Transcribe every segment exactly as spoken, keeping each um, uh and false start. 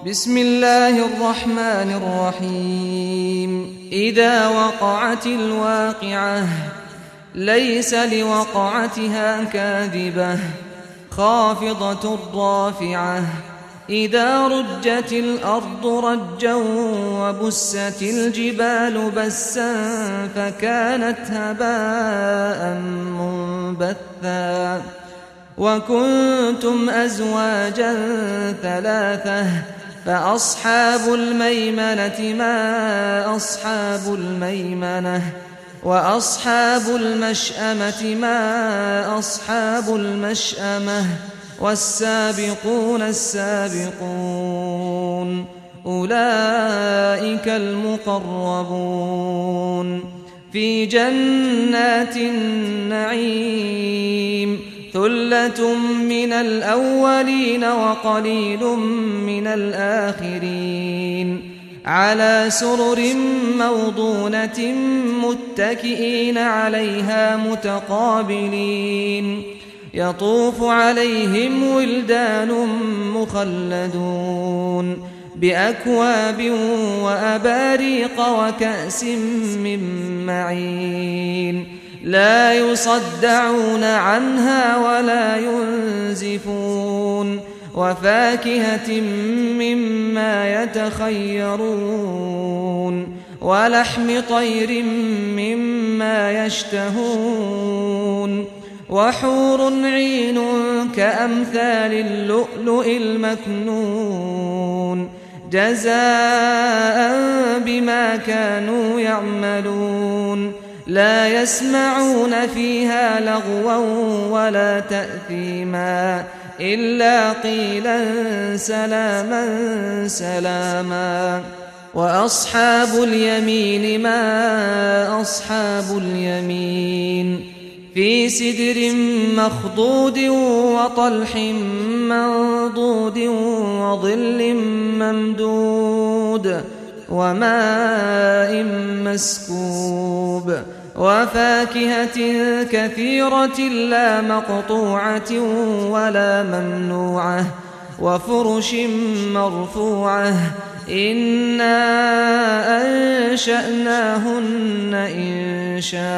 بسم الله الرحمن الرحيم إذا وقعت الواقعة ليس لوقعتها كاذبة خافضة رافعة إذا رجت الأرض رجا وبست الجبال بسا فكانت هباء منبثا وكنتم أزواجا ثلاثة فأصحاب الميمنة ما أصحاب الميمنة وأصحاب المشأمة ما أصحاب المشأمة والسابقون السابقون أولئك المقربون في جنات النعيم ثلة من الأولين وقليل من الآخرين على سرر موضونة متكئين عليها متقابلين يطوف عليهم ولدان مخلدون بأكواب وأباريق وكأس من معين لا يصدعون عنها ولا ينزفون وفاكهة مما يتخيرون ولحم طير مما يشتهون وحور عين كأمثال اللؤلؤ المكنون جزاء بما كانوا يعملون لا يسمعون فيها لغوا ولا تأثيما إلا قيلا سلاما سلاما وأصحاب اليمين ما أصحاب اليمين في سدر مخضود وطلح منضود وظل ممدود وماء مسكوب وفاكهة كثيرة لا مقطوعة ولا ممنوعة وفرش مرفوعة إنا أنشأناهن إن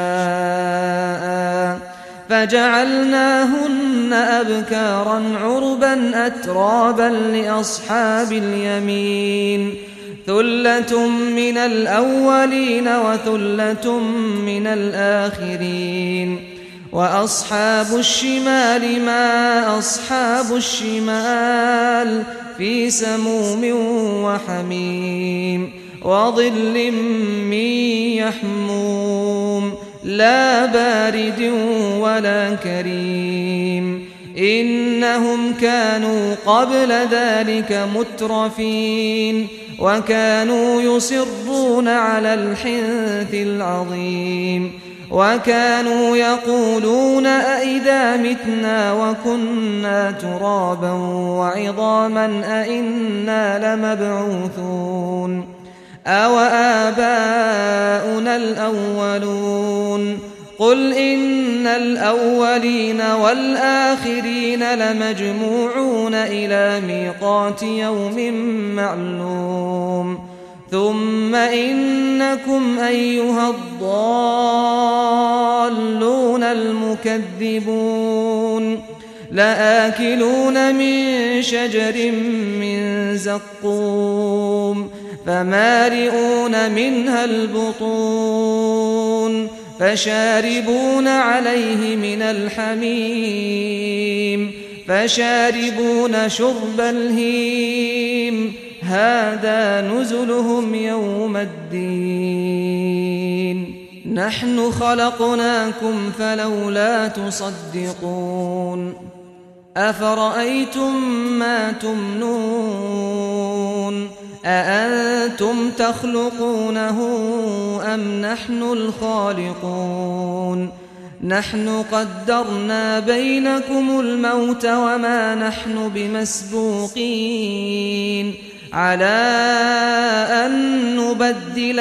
شاء فجعلناهن أبكارا عربا أترابا لأصحاب اليمين ثلة من الأولين وثلة من الآخرين وأصحاب الشمال ما أصحاب الشمال في سموم وحميم وظل من يحموم لا بارد ولا كريم إنهم كانوا قبل ذلك مترفين وكانوا يصرون على الحنث العظيم وكانوا يقولون أئذا متنا وكنا ترابا وعظاما أئنا لمبعوثون أو آباؤنا الأولون قل إن الأولين والآخرين لمجموعون إلى ميقات يوم معلوم ثم إنكم أيها الضالون المكذبون لآكلون من شجر من زقوم فمالئون منها البطون فشاربون عليه من الحميم فشاربون شرب الهيم هذا نزلهم يوم الدين نحن خلقناكم فلولا تصدقون أفرأيتم ما تمنون أأنتم تخلقونه أم نحن الخالقون نحن قدرنا بينكم الموت وما نحن بمسبوقين على أن نبدل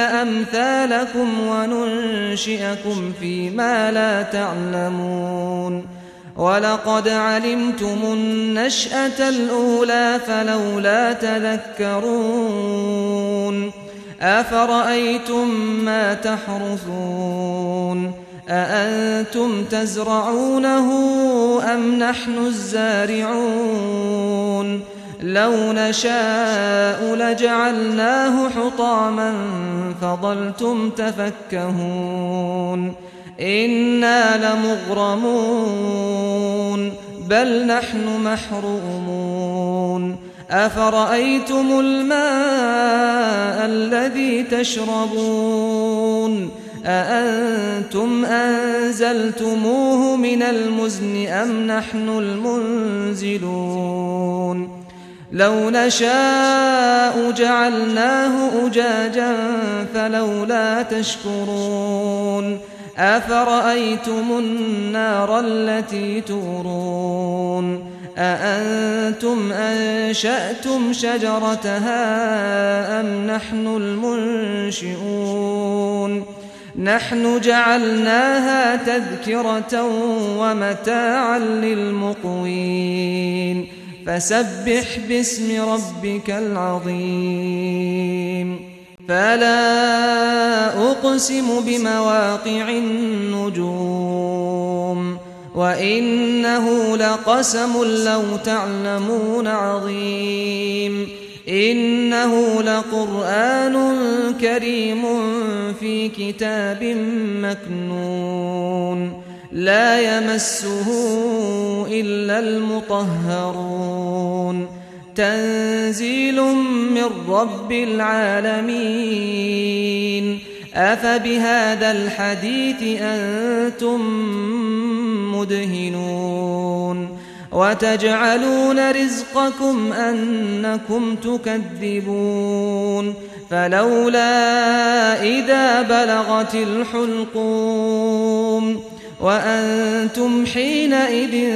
أمثالكم وننشئكم فيما لا تعلمون ولقد علمتم النشأة الأولى فلولا تذكرون أفرأيتم ما تحرثون أأنتم تزرعونه أم نحن الزارعون لو نشاء لجعلناه حطاما فظلتم تفكهون إنا لمغرمون بل نحن محرومون أفرأيتم الماء الذي تشربون أأنتم أنزلتموه من المزن أم نحن المنزلون لو نشاء جعلناه أجاجا فلولا تشكرون أفرأيتم النار التي تورون أأنتم أنشأتم شجرتها أم نحن المنشئون نحن جعلناها تذكرة ومتاعا للمقوين فسبح باسم ربك العظيم فلا أقسم بمواقع النجوم وإنه لقسم لو تعلمون عظيم إنه لقرآن كريم في كتاب مكنون لا يمسه إلا المطهرون تنزيل من رب العالمين أفبهذا الحديث أنتم مدهنون وتجعلون رزقكم أنكم تكذبون فلولا إذا بلغت الحلقوم وأنتم حينئذ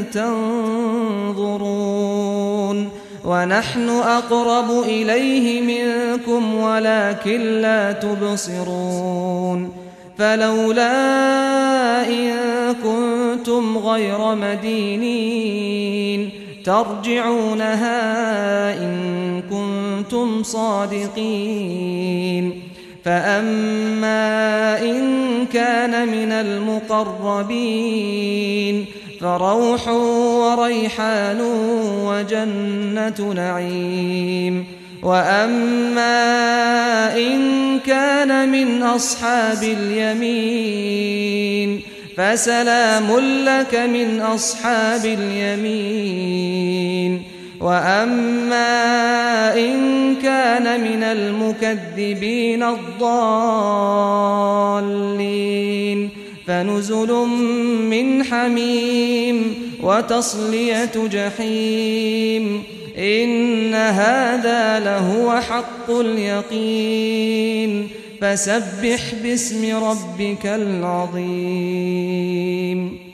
تنظرون ونحن أقرب إليه منكم ولكن لا تبصرون فلولا إن كنتم غير مدينين ترجعونها إن كنتم صادقين فأما إن كان من المقربين فروح وريحان وجنة نعيم وأما إن كان من أصحاب اليمين فسلام لك من أصحاب اليمين وأما إن كان من المكذبين الضالين فنزل من حميم وتصلية جحيم إن هذا لهو حق اليقين فسبح باسم ربك العظيم